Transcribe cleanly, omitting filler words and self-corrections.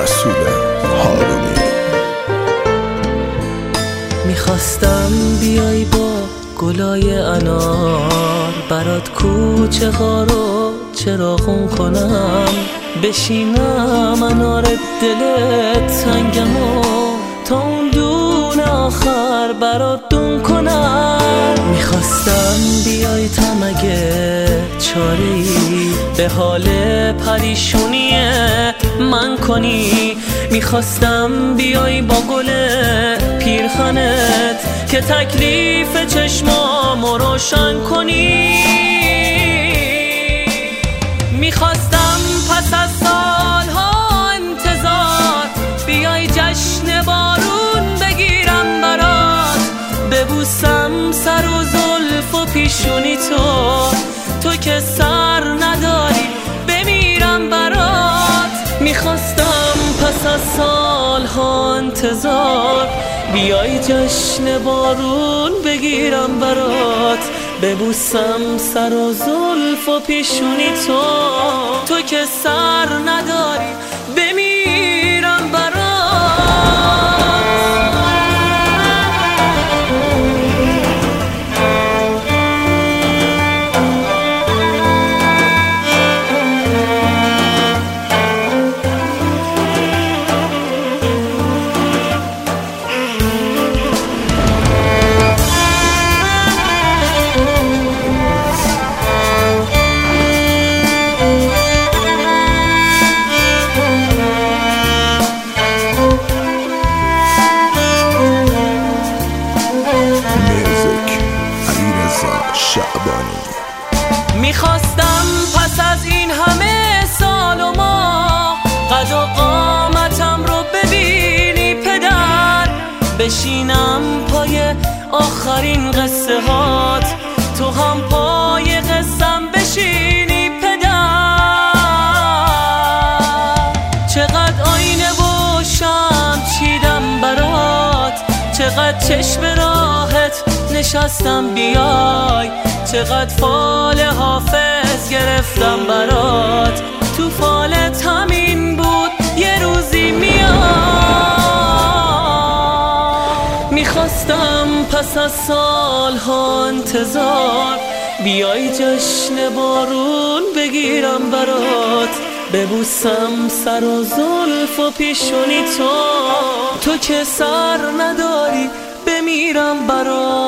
رسول هارونی. میخواستم بیای با گلای انار، برات کوچه ها رو چراغون کنم، بشینم انار دلت سنگم و تا اون دون آخر برات دون کنم. میخواستم بیای تا مگه چاری به حال پریشونی من کنی، میخواستم بیای با گل پیرخنت که تکلیف چشمامو روشن کنی. میخواستم پس از سالها انتظار بیای جشن بارون بگیرم برات، ببوسم سر و زلف و پیشونی تو که سر نداری بمیرم برات. میخواستم پس از سالها انتظار بیای جشن بارون بگیرم برات، ببوسم سر و زلف و پیشونی تو که سر نداری بمیرم برات. میخواستم پس از این همه سال و ماه قد و قامتم رو ببینی پدر، بشینم پای آخرین قصه هات، تو هم پای قصم بشینی پدر. چقدر آینه و شمع چیدم برات، چقدر چشم راحت نشستم بیای، چقدر فال حافظ گرفتم برات، تو فالت همین بود یه روزی میاد. میخواستم پس از سالها انتظار بیای جشن بارون بگیرم برات، ببوسم سر و زلف و پیشونی تو که سر نداری بمیرم برات.